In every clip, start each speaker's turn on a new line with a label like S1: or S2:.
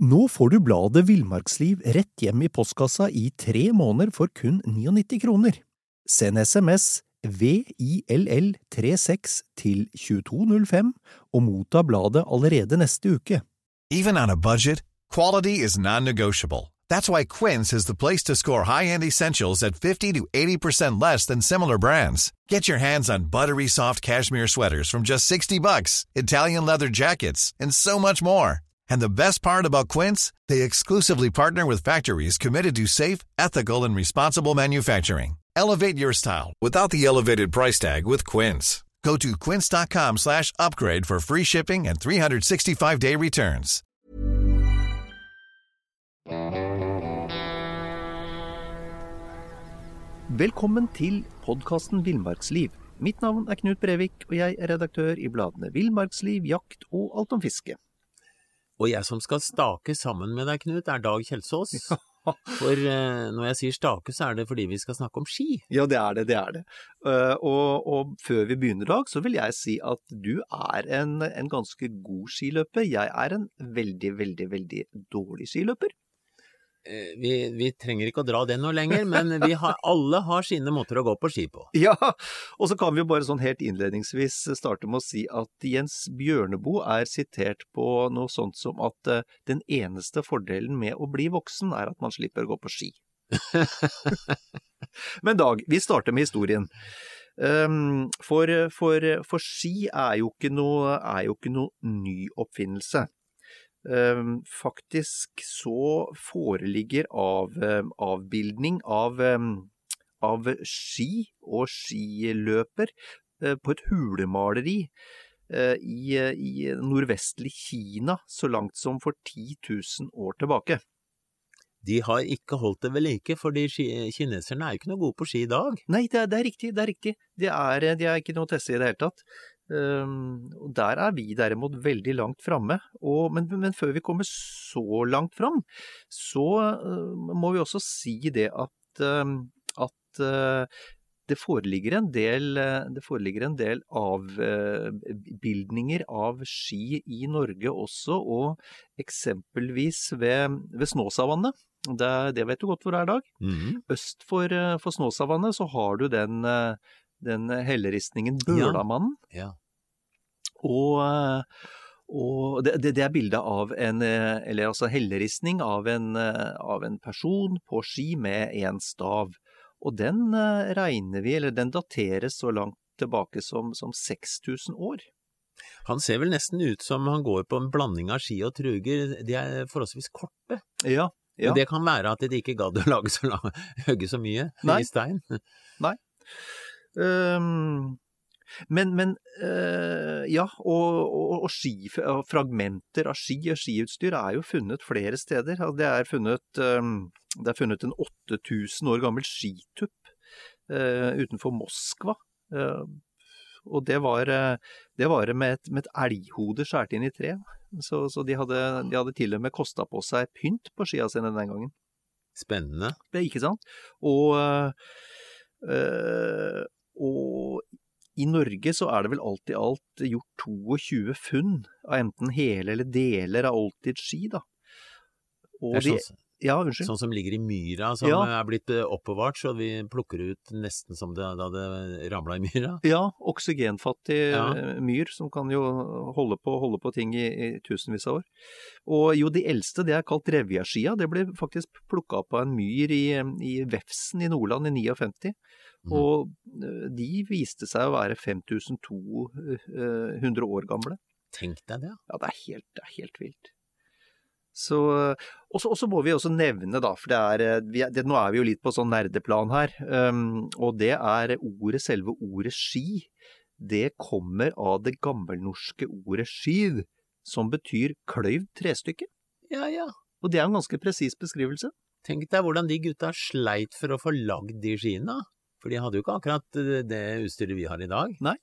S1: Nå får du bladet Villmarksliv rett hjem I postkassa I 3 måneder for kun 99 kroner. Send SMS VILL36 til 2205 og motta bladet allerede neste uke.
S2: Even on a budget, quality is non-negotiable. That's why Quince is the place to score high-end essentials at 50 to 80% less than similar brands. Get your hands on buttery soft cashmere sweaters from just $60, Italian leather jackets, and so much more. And the best part about Quince, they exclusively partner with factories committed to safe, ethical, and responsible manufacturing. Elevate your style without the elevated price tag with Quince. Go to quince.com/upgrade for free shipping and 365-day returns.
S1: Velkommen til podcasten Villmarksliv. Mitt navn Knut Brevik, og jeg redaktør I bladene Villmarksliv, Jakt og Alt om fiske.
S3: Og jeg som skal stake sammen med deg, Knut, Dag Kjelsås. For når jeg sier stake, så det fordi vi skal snakke om ski.
S1: Ja, det det. Og før vi begynner, Dag, så vil jeg si at du en ganske god skiløper. Jeg en veldig dårlig skiløper.
S3: Vi trenger ikke å dra det noe lenger, men alle har sine måter å gå på ski på.
S1: Ja, og så kan vi jo bare sånn helt innledningsvis starte med å si at Jens Bjørneboe sitert på noe sånt som at den eneste fordelen med å bli voksen at man slipper å gå på ski. Men Dag, vi starter med historien. For ski jo ikke noe ny oppfinnelse. Faktisk så foreligger avbildning av ski og skiløper på et hulemaleri I nordvestlig Kina så langt som for 10 000 år tilbake.
S3: De har ikke holdt det ved like, fordi kineserne ikke noe gode på ski I dag.
S1: Nei, det riktig. De ikke noe å teste I det hele tatt. Og der vi derimot veldig langt framme, men før vi kommer så langt fram, så må vi også si det at det foreligger en del avbildninger av ski I Norge også, og eksempelvis ved Snåsavannet. Det vet du godt hvor Dag. Øst for Snåsavannet så har du den helleristningen Bølamannen.
S3: Ja.
S1: Og det bildet av helleristning av en person på ski med en stav. Og den regner vi, eller den dateres så langt tilbake som 6000 år.
S3: Han ser vel nesten ut som han går på en blanding av ski og truger. De forholdsvis korte.
S1: Ja.
S3: Og det kan være at de ikke gadd å hugge så mye I stein.
S1: Nei. Men ja, og fragmenter av ski og skiutstyr jo funnet flere steder. Det funnet en 8000 år gammel skitupp utenfor Moskva. Og det var med et elghode skjært inn I tre. Så de hadde til og med kostet på seg pynt på skia sine den gangen.
S3: Spennende.
S1: Det ikke sant? Og I Norge så det vel alt I alt gjort 22 funn av enten hele eller deler av oldtids ski da. Og
S3: sånn som ligger I myra, som blitt oppbevart, så vi plukker ut nesten som da det ramlet I myra.
S1: Ja, oksygenfattig myr, som kan jo holde på ting I tusenvis av år. Og jo, de eldste, det kalt Revjaskia, det ble faktisk plukket opp av en myr I Vefsn I Nordland I 59. Og de viste seg å være 5200 år gamle.
S3: Tenk deg det.
S1: Ja, det helt vilt. Og så må vi også nevne da, for nå vi jo litt på sånn nerdeplan her, og det selve ordet ski, det kommer av det gammelnorske ordet skiv, som betyr kløyvd trestykke.
S3: Ja.
S1: Og det en ganske presis beskrivelse. Tenk
S3: deg hvordan de gutta sleit for å få lagd de skiene, for de hadde jo ikke akkurat det utstyret vi har I dag.
S1: Nei.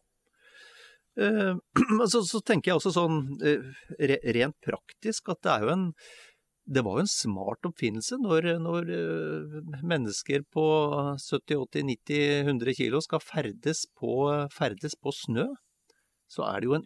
S1: Så tenker jeg også sånn rent praktisk at det var jo en smart oppfinnelse når mennesker på 70, 80, 90, 100 kilo skal ferdes på snø. så er det jo en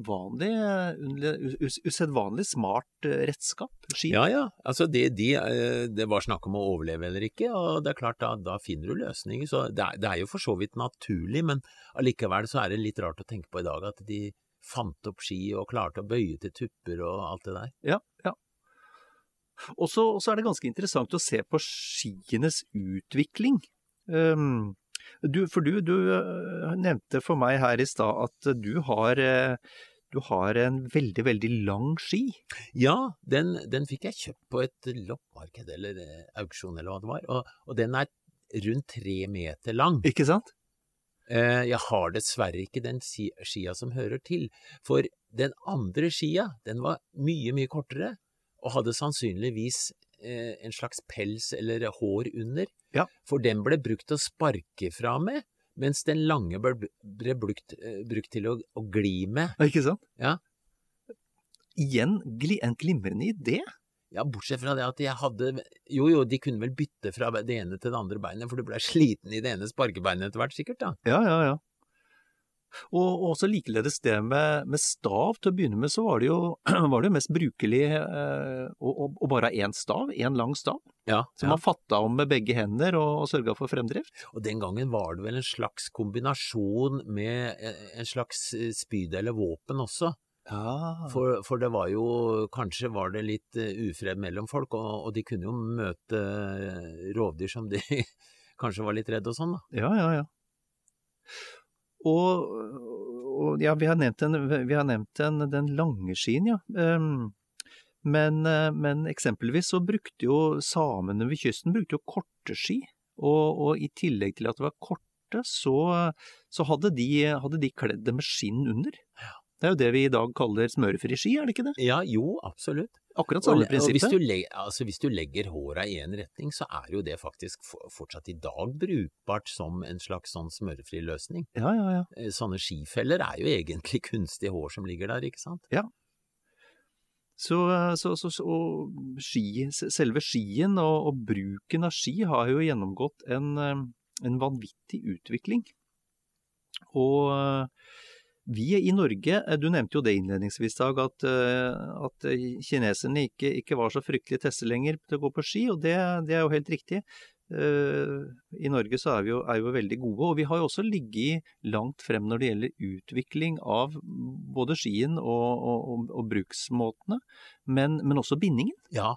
S1: usedvanlig smart redskap, ski.
S3: Ja, altså det var snakk om å overleve eller ikke, og det er klart da finner du løsninger, så det er jo for så vidt naturlig, men allikevel så er det litt rart å tenke på i dag at de fant opp ski og klarte å bøye til tupper og alt det der.
S1: Ja. Og så er det ganske interessant å se på skienes utvikling. Du nevnte for meg her i stad at du har en veldig, veldig lang ski.
S3: Ja, den fikk jeg kjøpt på et loppemarked eller auksjon eller hva det var, og den er rundt 3 meter lang.
S1: Ikke sant?
S3: Jeg har dessverre ikke den skia som hører til, for den andre skia, den var mye, mye kortere, og hadde sannsynligvis en slags pels eller hår under, for den ble brukt å sparke fra med, mens den lange ble brukt til å gli med.
S1: Ikke sant?
S3: Ja.
S1: Igjen, en glimrende idé.
S3: Ja, bortsett fra det at jeg hadde, jo, de kunne vel bytte fra det ene til det andre beinet, for du ble sliten i det ene sparkebeinet etter hvert, sikkert da.
S1: Ja. Og også likeledes det med stav, til å begynne med så var det jo mest brukelig å bare ha en stav, en lang stav, som man fattet om med begge hender og sørget for fremdrift.
S3: Og den gangen var det vel en slags kombinasjon med en slags spyd eller våpen også. Ja. For det var jo, kanskje var det litt ufred mellom folk, og de kunne jo møte rovdyr som de kanskje var litt redde og sånn da.
S1: Ja. Og ja, vi har nevnt den lange skien, ja. Men eksempelvis så brukte jo samene ved kysten brukte jo korte ski, og i tillegg til at det var korte, så hadde de kledd det med skinn under. Ja. Det er jo det vi i dag kaller smørefri ski, er det ikke det?
S3: Ja, jo, absolutt.
S1: Akkurat samme prinsippet.
S3: Og hvis du legger håret i en retning, så er jo det faktisk fortsatt i dag brukbart som en slags sånn smørefri løsning.
S1: Ja.
S3: Sånne skifeller er jo egentlig kunstig hår som ligger der, ikke sant?
S1: Ja. Så selve skien og bruken av ski har jo gjennomgått en vanvittig utvikling. Og vi i Norge, du nevnte jo det innledningsvis, Dag, at kineserne ikke var så fryktelig teste lenger til å gå på ski, og det er jo helt riktig. I Norge så er vi jo veldig gode, og vi har jo også ligget langt frem når det gjelder utvikling av både skien og bruksmåtene, men også bindingen.
S3: Ja,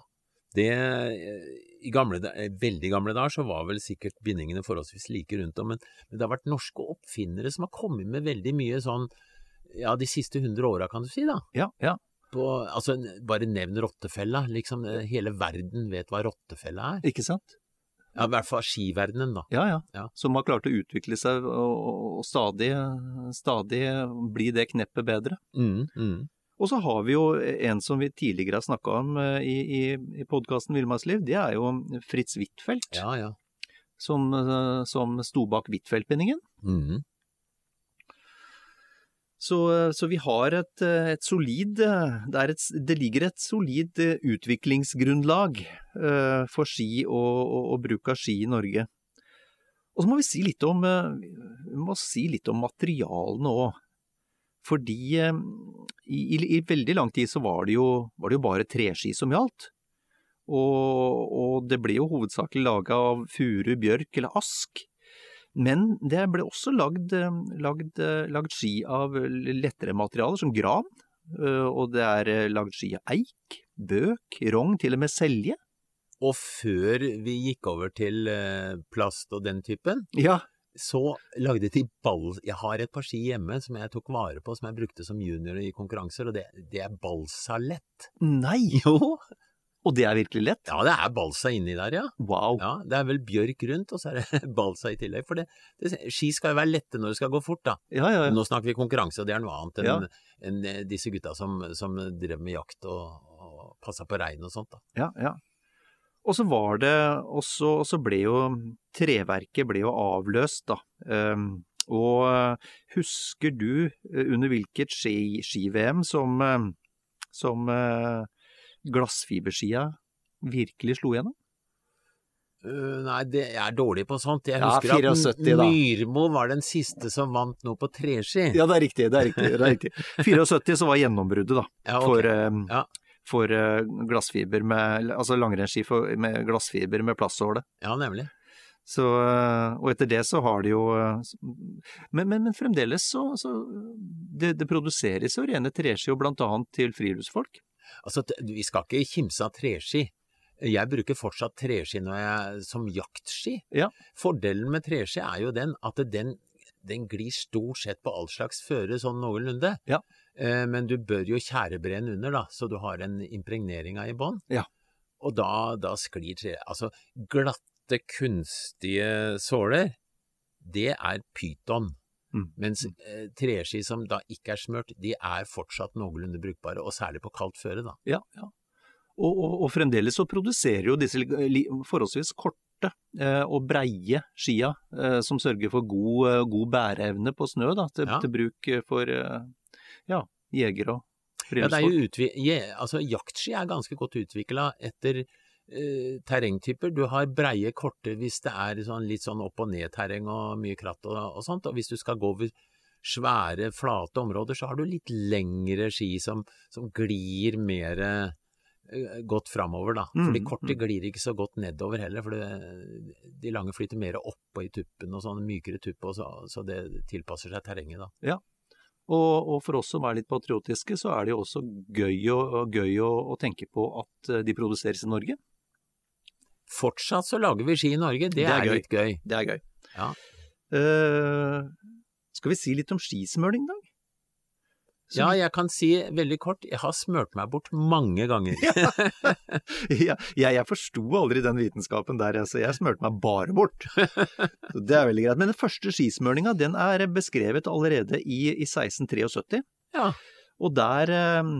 S3: i veldig gamle dager så var vel sikkert bindingene forholdsvis like rundt om, men det har vært norske oppfinnere som har kommet med veldig mye sånn, ja, de siste 100 årene kan du si da.
S1: Ja.
S3: Altså, bare nevn rottefella, liksom hele verden vet hva rottefella er.
S1: Ikke sant?
S3: Ja, i hvert fall skiverdenen da.
S1: Ja. Som har klart å utvikle seg og stadig bli det kneppet bedre. Og så har vi jo en som vi tidligere har snakket om i podcasten Villmarksliv, det er jo Fritz Huitfeldt, som sto bak Huitfeldt-bindingen. Så vi har et solid, det ligger et solid utviklingsgrunnlag for ski og bruk av ski i Norge. Og så må vi si litt om materialene også. Fordi i veldig lang tid så var det jo bare treski som gjaldt, og det ble jo hovedsakelig laget av furu, bjørk eller ask, men det ble også lagd ski av lettere materialer som gran, og det er lagd ski av eik, bøk, rogn, til og med selje.
S3: Og før vi gikk over til plast og den typen, så lagde de jeg har et par ski hjemme som jeg tok vare på, som jeg brukte som junior i konkurranser, og det er balsalett.
S1: Nei!
S3: Jo!
S1: Og det er virkelig lett?
S3: Ja, det er balsa inni der, ja.
S1: Wow!
S3: Ja, det er vel bjørk rundt, og så er det balsa i tillegg, for ski skal jo være lette når det skal gå fort, da.
S1: Ja.
S3: Nå snakker vi konkurranse, og det er noe annet enn disse gutta som drev med jakt og passet på regn og sånt, da.
S1: Ja. Og så var det, og så ble jo treverket ble jo avløst da, og husker du under hvilket ski-VM som glassfiberskia virkelig slo gjennom?
S3: Nei, jeg dårlig på sånt. Jeg
S1: Ja,
S3: husker
S1: 74
S3: at
S1: da.
S3: Myrmo var den siste som vant noe på treski.
S1: Ja, det er riktig. 74 så var gjennombruddet da,
S3: Ja, ok. Ja.
S1: for glassfiber altså langrennsski med glassfiber med plaståle.
S3: Ja, nemlig.
S1: Så, og etter det så har de jo, men fremdeles så det produseres jo rene treski, og blant annet til friluftsfolk.
S3: Altså, vi skal ikke kimse av treski. Jeg bruker fortsatt treski som jaktski.
S1: Ja.
S3: Fordelen med treski er jo den at den glir stort sett på all slags føre, sånn noenlunde.
S1: Ja.
S3: Men du bør jo tjærebrenne under da, så du har en impregnering i bånn.
S1: Ja.
S3: Og da sklir tre. Altså, glatte, kunstige såler, det er pyton. Mens treski som da ikke er smørt, de er fortsatt noenlunde brukbare, og særlig på kaldt føre da.
S1: Ja. Og fremdeles så produserer jo disse forholdsvis korte og breie skia som sørger for god bæreevne på snø da, til bruk for jegere og friluftsfolk.
S3: Altså jaktski er ganske godt utviklet etter terrengtyper. Du har breie korte hvis det er litt sånn opp- og ned-terreng og mye kratt og sånt, og hvis du skal gå over svære, flate områder, så har du litt lengre ski som glir mer godt framover da, for de korte glir ikke så godt nedover heller, for de lange flyter mer oppå i tuppen og sånn mykere tuppe, så det tilpasser seg terrenget da.
S1: Ja, og for oss som er litt patriotiske, så er det jo også gøy å tenke på at de produseres i Norge.
S3: Fortsatt så lager vi ski i Norge, det er litt gøy.
S1: Det er gøy.
S3: Ja.
S1: Skal vi si litt om skismøring da?
S3: Ja, jeg kan si veldig kort, jeg har smørt meg bort mange ganger.
S1: Jeg forsto aldri den vitenskapen der, så jeg smørte meg bare bort. Så det er veldig greit. Men den første skismøringa, den er beskrevet allerede i 1673.
S3: Ja.
S1: Og der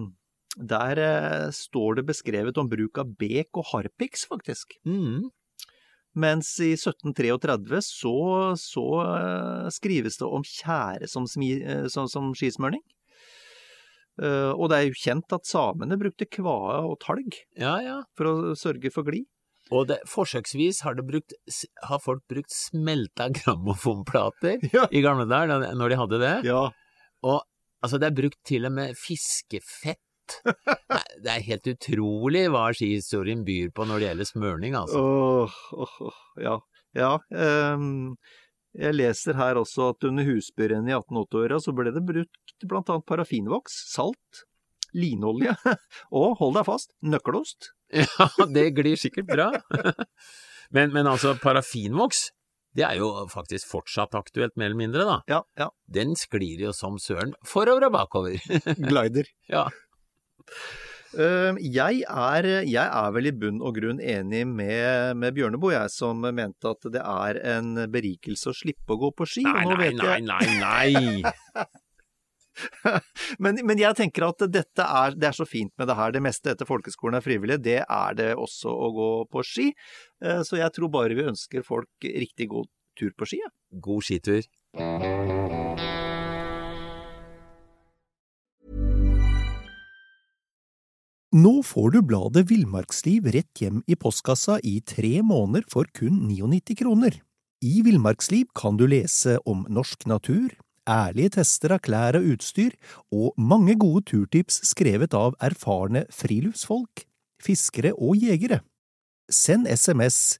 S1: står det beskrevet om bruk av bek og harpiks, faktisk. Mens i 1733 så skrives det om tjære som skismøring. Og det er jo kjent at samene brukte kvae og talg for å sørge for glid.
S3: Og forsøksvis har folk brukt smelta grammofonplater i gamle dager, når de hadde det.
S1: Ja.
S3: Og altså, det er brukt til og med fiskefett. Det er helt utrolig hva skihistorien byr på når det gjelder smørning, altså.
S1: Ja. Jeg leser her også at under husbyrennet i 1880-åra så ble det brukt blant annet parafinvoks, salt, linolje og, hold deg fast, nøkkelost.
S3: Ja, det glir sikkert bra. Men altså, parafinvoks, det er jo faktisk fortsatt aktuelt mer eller mindre da.
S1: Ja.
S3: Den sklir jo som søren forover og bakover.
S1: Glider.
S3: Ja.
S1: Jeg er vel i bunn og grunn enig med Bjørneboe, jeg som mente at det er en berikelse å slippe å gå på ski.
S3: Nei.
S1: Men jeg tenker at det er så fint med det her. Det meste etter folkeskolen er frivillig, det er det også å gå på ski. Så jeg tror bare vi ønsker folk riktig god tur på ski. Ja.
S3: God skitur.
S4: Nå får du bladet Villmarksliv rett hjem i postkassa i 3 måneder for kun 99 kroner. I Villmarksliv kan du lese om norsk natur, ærlige tester av klær og utstyr, og mange gode turtips skrevet av erfarne friluftsfolk, fiskere og jegere. Send SMS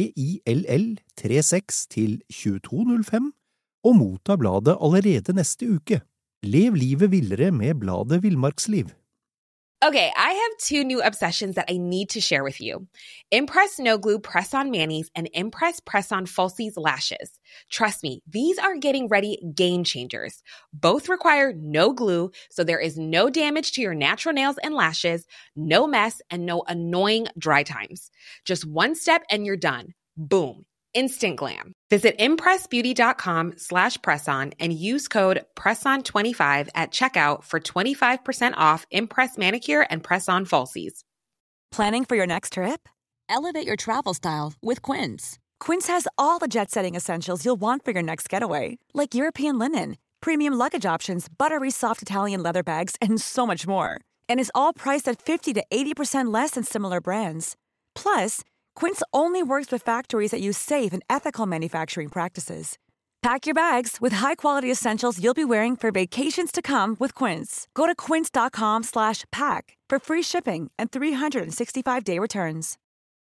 S4: VILL36 til 2205 og motta bladet allerede neste uke. Lev livet villere med bladet Villmarksliv.
S5: Okay, I have 2 new obsessions that I need to share with you. Impress No Glue Press-On Manis and Impress Press-On Falsies Lashes. Trust me, these are getting ready game changers. Both require no glue, so there is no damage to your natural nails and lashes, no mess, and no annoying dry times. Just one step and you're done. Boom. Instant glam. Visit impressbeauty.com/presson and use code PRESSON25 at checkout for 25% off Impress Manicure and Press-On Falsies.
S6: Planning for your next trip? Elevate your travel style with Quince. Quince has all the jet-setting essentials you'll want for your next getaway, like European linen, premium luggage options, buttery soft Italian leather bags, and so much more. And is all priced at 50 to 80% less than similar brands. Plus, Quince only works with factories that use safe and ethical manufacturing practices. Pack your bags with high-quality essentials you'll be wearing for vacations to come with Quince. Go to quince.com/pack for free shipping and 365-day returns.